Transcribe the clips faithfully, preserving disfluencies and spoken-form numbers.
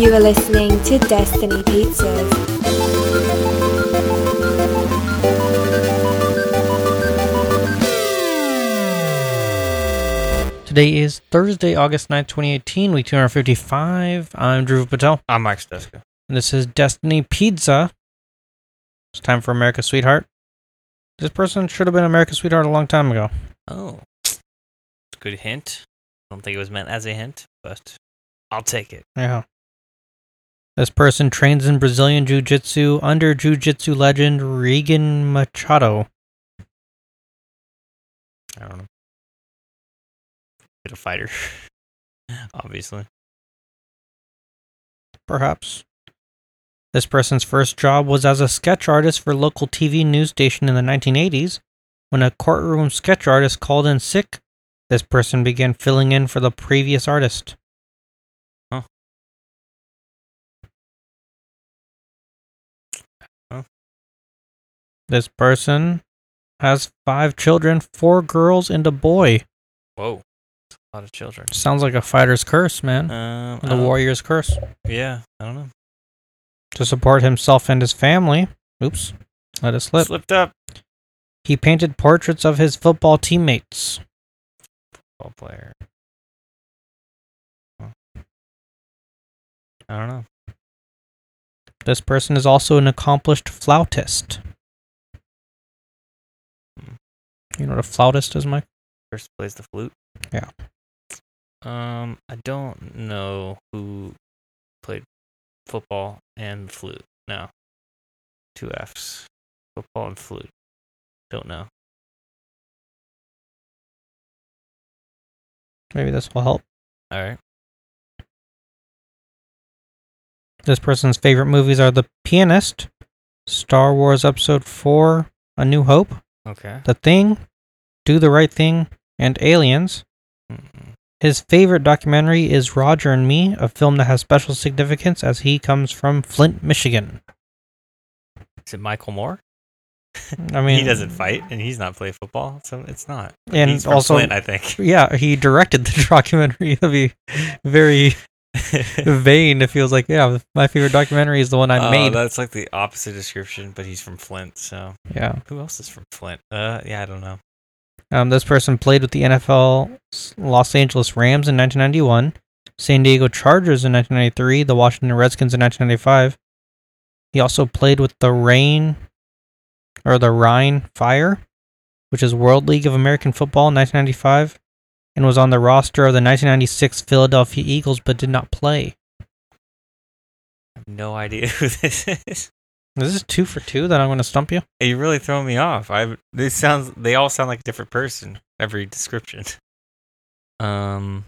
You are listening to Destiny Pizzas. Today is Thursday, August ninth, twenty eighteen, week two fifty-five. I'm Drew Patel. I'm Mike Steska. And this is Destiny Pizza. It's time for America's Sweetheart. This person should have been America's Sweetheart a long time ago. Oh. Good hint. I don't think it was meant as a hint, but I'll take it. Yeah. This person trains in Brazilian Jiu-Jitsu under Jiu-Jitsu legend Regan Machado. I don't know. A fighter. Obviously. Perhaps. This person's first job was as a sketch artist for a local T V news station in the nineteen eighties. When a courtroom sketch artist called in sick, this person began filling in for the previous artist. Huh. Huh. This person has five children, four girls and a boy. Whoa. That's a lot of children. Sounds like a fighter's curse, man. Um, the warrior's curse. Yeah, I don't know. To support himself and his family. Oops. Let it slip. Slipped up. He painted portraits of his football teammates. Football player. Huh. I don't know. This person is also an accomplished flautist. Hmm. You know what a flautist is, Mike? First plays the flute. Yeah. Um, I don't know who played football and flute. No. Two F's. Football and flute. Don't know. Maybe this will help. All right. This person's favorite movies are The Pianist, Star Wars Episode four, A New Hope, Okay. The Thing, Do the Right Thing, and Aliens. Mm-mm. His favorite documentary is Roger and Me, a film that has special significance as he comes from Flint, Michigan. Is it Michael Moore? I mean, he doesn't fight, and he's not play football, so it's not. And he's from also, Flint, I think. Yeah, he directed the documentary. That'd be very vain if he was like, yeah, my favorite documentary is the one I uh, made. That's like the opposite description, but he's from Flint, so. Yeah. Who else is from Flint? Uh, yeah, I don't know. Um, this person played with the N F L Los Angeles Rams in nineteen ninety-one, San Diego Chargers in nineteen ninety-three, the Washington Redskins in nineteen ninety-five. He also played with the Rain, or the Rhine Fire, which is World League of American Football in nineteen ninety-five, and was on the roster of the nineteen ninety-six Philadelphia Eagles, but did not play. I have no idea who this is. This is two for two that I'm going to stump you. You really throwing me off. I this sounds. They all sound like a different person. Every description. Um.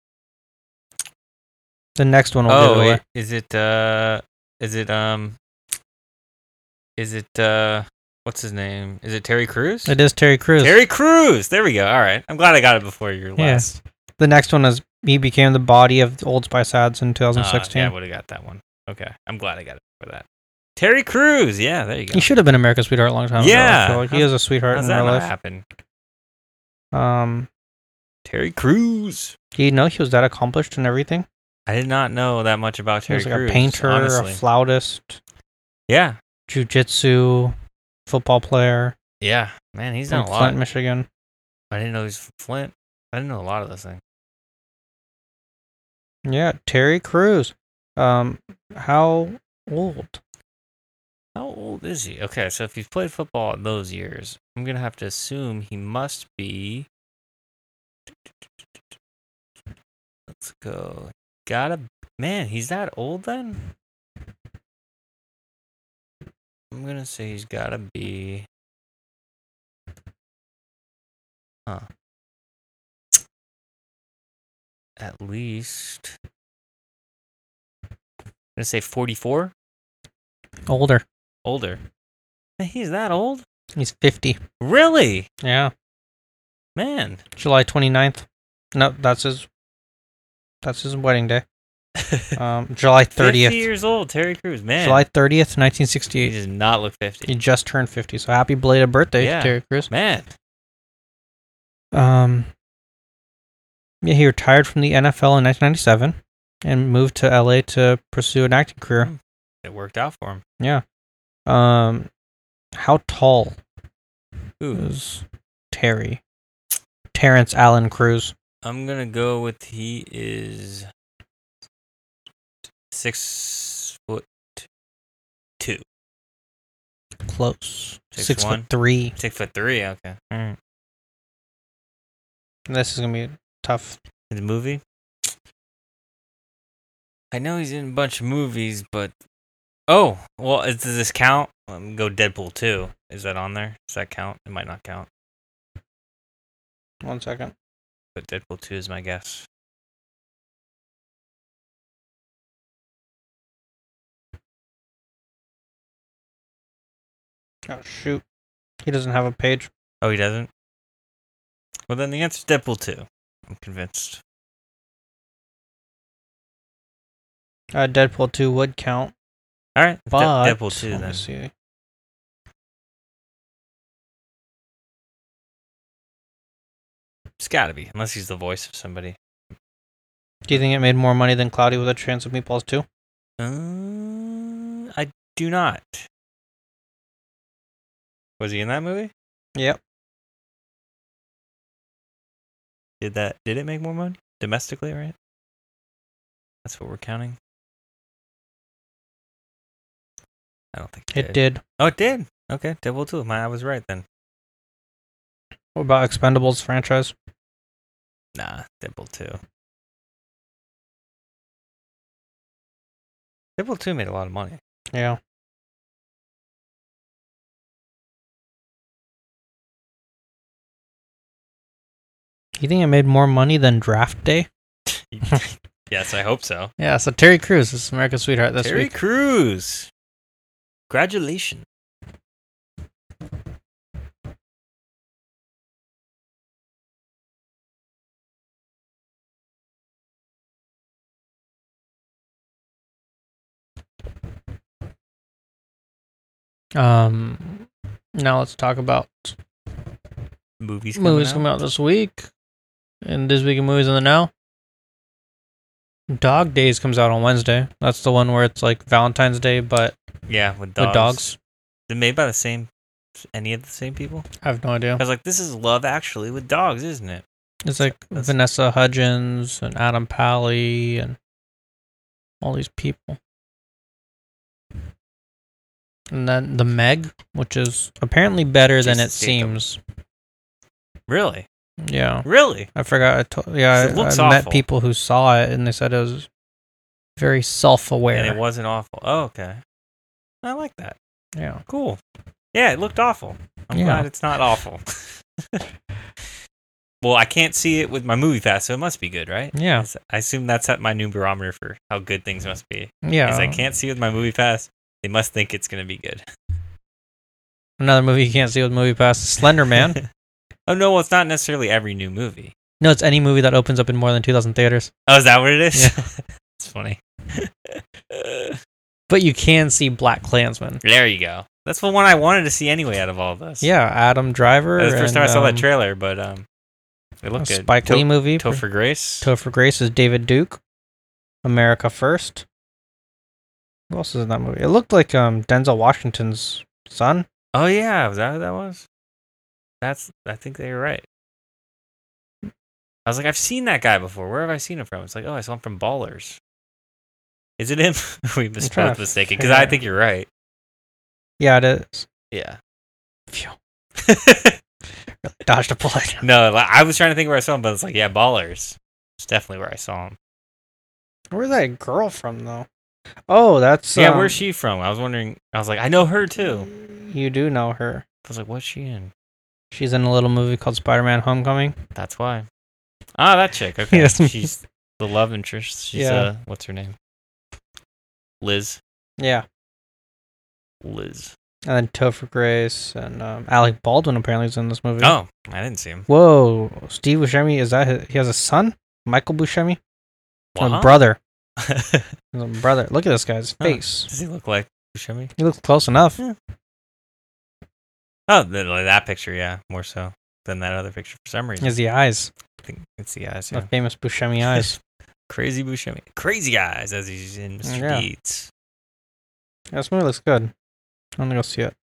The next one will Oh, give it away. wait, is it? Uh, is it? Um. Is it? Uh. What's his name? Is it Terry Crews? It is Terry Crews. Terry Crews. There we go. All right. I'm glad I got it before your last. Yeah. The next one is he became the body of the Old Spice ads in twenty sixteen. Uh, yeah, I would have got that one. Okay. I'm glad I got it for that. Terry Crews. Yeah, there you go. He should have been America's Sweetheart a long time Yeah. ago. I feel like he is a sweetheart How's in that real not life. happen? Um, Terry Crews. do you know he was that accomplished and everything? I did not know that much about He Terry was like Crews. a painter, honestly. a flautist, Yeah. jiu-jitsu, football player Yeah. Man, he's from done a lot. Flint, Michigan. I didn't know he was from Flint. I didn't know a lot of those things. Yeah, Terry Crews. Um, how old? How old is he? Okay, so if he's played football in those years, I'm going to have to assume he must be. Let's go. Gotta. Man, he's that old then? I'm going to say he's gotta be. Huh. At least. I'm going to say forty-four? Older. Older. Man, he's that old? He's fifty. Really? Yeah. Man. July twenty-ninth. No, that's his. That's his wedding day. Um, July thirtieth. fifty years old, Terry Crews, man. July thirtieth, nineteen He sixty-eight. does not look fifty. He just turned fifty, so happy belated birthday, Yeah. Terry Crews. Man. Um, yeah, he retired from the N F L in nineteen ninety-seven. and moved to L A to pursue an acting career. Hmm. It worked out for him. Yeah. Um, how tall Ooh. is Terry? Terrence Allen Cruz. I'm gonna go with he is six foot two. Close. Six Six one? foot three. Six foot three. Okay. All right. This is gonna be tough. In the movie, I know he's in a bunch of movies, but oh, well, is, does this count? Let me go Deadpool two. Is that on there? Does that count? It might not count, One second. but Deadpool two is my guess. Oh shoot. He doesn't have a page. Oh, he doesn't? Well, then the answer's Deadpool two. I'm convinced. Uh, Deadpool two would count, All right, but De- Deadpool two let me then. see. It's got to be, unless he's the voice of somebody. Do you think it made more money than Cloudy with a Chance of Meatballs two? Uh, I do not. Was he in that movie? Yep. Did that? Did it make more money domestically? Right. That's what we're counting. I don't think It did. Oh, it did. Okay, Deadpool two. My, I was right then. What about Expendables franchise? Nah, Deadpool two. Deadpool two made a lot of money. Yeah. You think it made more money than Draft Day? Yes, I hope so. Yeah, so Terry Crews is America's Sweetheart this Terry week. Crews. Congratulations. Um, now let's talk about Movies coming movies out. coming out this week. And this week in movies in the now. Dog Days comes out on Wednesday. That's the one where it's like Valentine's Day, but Yeah, with dogs. with dogs. They're made by the same, any of the same people? I have no idea. I was like, this is Love Actually with dogs, isn't it? It's like That's- Vanessa Hudgens and Adam Pally and all these people. And then The Meg, which is apparently better than Jason it Statham. seems. Really? Yeah. Really? I forgot. I to- yeah, It I, looks I met awful. people who saw it and they said it was very self-aware. And it wasn't awful. Oh, okay. I like that. Yeah. Cool. Yeah, it looked awful. I'm Yeah. glad it's not awful. Well, I can't see it with my movie pass, so it must be good, right? Yeah. I assume that's at my new barometer for how good things must be. Yeah. Because I can't see with my movie pass, they must think it's going to be good. Another movie you can't see with Movie Pass is Slender Man. Oh, no, well, it's not necessarily every new movie. No, it's any movie that opens up in more than two thousand theaters. Oh, is that what it is? Yeah. It's funny. But you can see Black Klansman. There you go. That's the one I wanted to see anyway out of all of this. Yeah, Adam Driver. That was the first and, time I saw um, that trailer, but um, it a looked good. Spike Lee To- movie. Toe for Grace. Toe for Grace is David Duke. America First. Who else is in that movie? It looked like um, Denzel Washington's son. Oh, yeah. Was that who that was? That's, I think they were right. I was like, I've seen that guy before. Where have I seen him from? It's like, oh, I saw him from Ballers. Is it him? we was trying both to mistaken because figure I out. think you're right. Yeah, it is. Yeah. Phew. Dodged a bullet. No, like, I was trying to think where I saw him, but it's like, yeah, Ballers. It's definitely where I saw him. Where's that girl from, though? Oh, that's... Yeah, um, where's she from? I was wondering. I was like, I know her too. You do know her. I was like, what's she in? She's in a little movie called Spider-Man Homecoming. That's why. Ah, that chick. Okay. Yes. She's the love interest. She's, Yeah. uh, what's her name? Liz. Yeah. Liz. And then Topher Grace and um, Alec Baldwin apparently is in this movie. Oh, I didn't see him. Whoa. Steve Buscemi, is that his, he has a son? Michael Buscemi? Or Wow. brother. His own brother. Look at this guy's Huh. face. Does he look like Buscemi? He looks close enough. Yeah. Oh, the, like that picture, yeah, more so than that other picture for some reason. He has the eyes. I think it's the eyes. The Yeah. famous Buscemi eyes. Crazy Buscemi. Crazy Eyes, as he's in Mister Yeah. Deeds. Yeah, this movie looks good. I'm gonna go see it.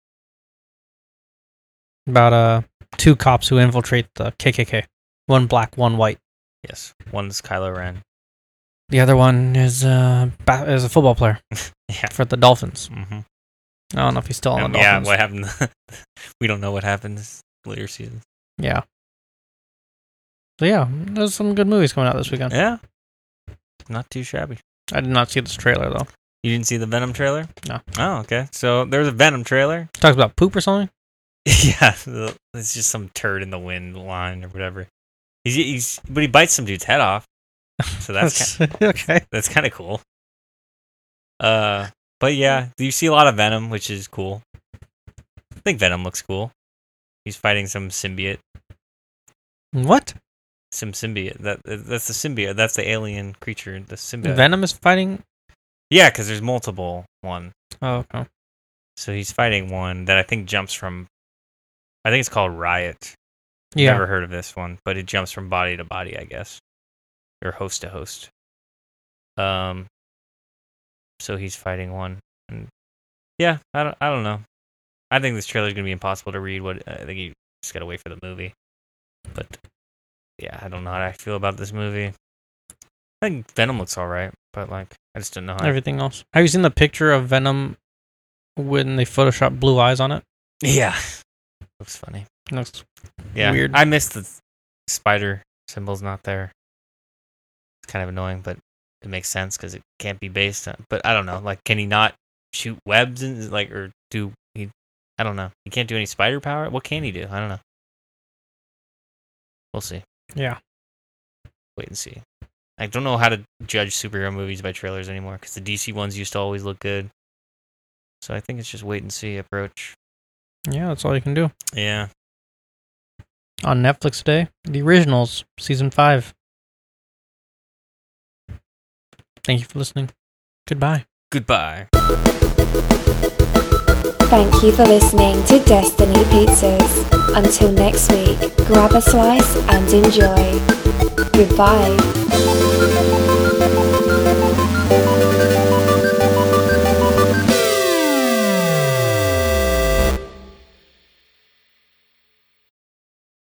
About uh two cops who infiltrate the K K K. One black, one white. Yes. One's Kylo Ren. The other one is uh ba- is a football player Yeah. for the Dolphins. Mm-hmm. I don't know if he's still on Um, the yeah, Dolphins. what happened? We don't know what happened this later season. Yeah. So yeah, there's some good movies coming out this weekend. Yeah. Not too shabby. I did not see this trailer though. You didn't see the Venom trailer? No. Oh, okay. So there's a Venom trailer. Talks about poop or something. Yeah, the- it's just some turd in the wind line or whatever. He's, he's but he bites some dude's head off, so that's kind okay. that's kind of cool. Uh, but yeah, you see a lot of Venom, which is cool. I think Venom looks cool. He's fighting some symbiote, What? some symbiote. That that's the symbiote. That's the alien creature. The symbiote. Venom is fighting. Yeah, because there's multiple one. Oh, okay. So he's fighting one that I think jumps from. I think it's called Riot. Yeah. Never heard of this one, but it jumps from body to body, I guess, or host to host. Um. So he's fighting one, and yeah, I don't, I don't know. I think this trailer is gonna be impossible to read. What I think you just gotta wait for the movie. But yeah, I don't know how I feel about this movie. I think Venom looks all right, but like I just don't know how. I- Everything else. Have you seen the picture of Venom when they Photoshop blue eyes on it? Yeah, looks funny. It looks Yeah, weird. I missed the spider symbol's not there. It's kind of annoying, but it makes sense because it can't be based on. But I don't know. Like, can he not shoot webs and like, or do he? I don't know. He can't do any spider power. What can he do? I don't know. We'll see. Yeah. Wait and see. I don't know how to judge superhero movies by trailers anymore because the D C ones used to always look good. So I think it's just wait and see approach. Yeah, that's all you can do. Yeah. On Netflix today, The Originals, Season five. Thank you for listening. Goodbye. Goodbye. Thank you for listening to Destiny Pizzas. Until next week, grab a slice and enjoy. Goodbye.